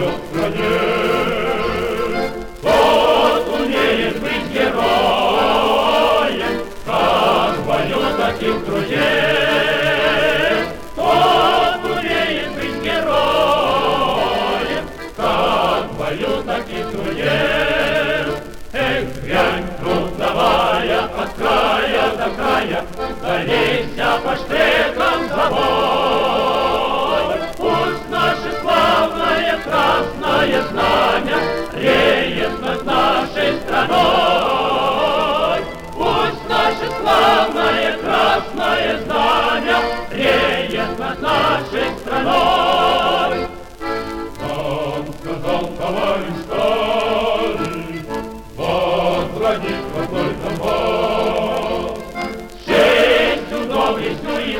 свое в стране. Кто умеет быть героем, как в бою, так и в труде. Кто умеет быть героем, как в бою, так и в труде. Эх, грянь трудовая от края до края, залейся по штрекам завой. Пусть наше славное красное знамя реет над нашей страной. Пусть наше славное красное знамя реет над нашей страной. Нам сказал товарищ Сталин, возродить какой домой. Честью, доблестью и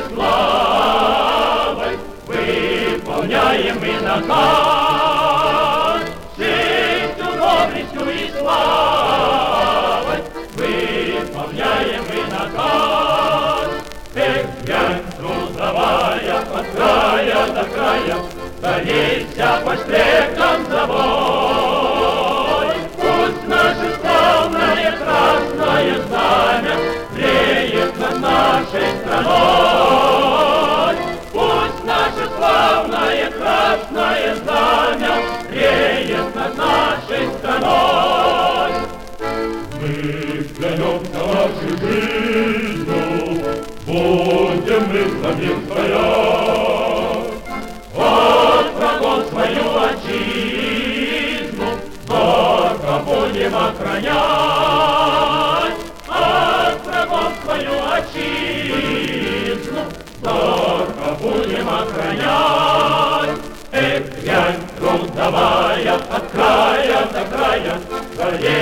славой выполняем мы наказ. Честью, доблестью и славой выполняем мы наказ. Эх, грянь трудовая от края до края, залейся по штрекам завой. Пусть наше славное красное знамя реет над нашей страной. Пусть наше славное красное знамя реет над нашей страной. Мы клянемся нашей жизнью, будем мы за мир стоять. От врагов свою отчизну зорко будем охранять. От врагов свою отчизну зорко будем охранять. Эх, грянь трудовая от края до края,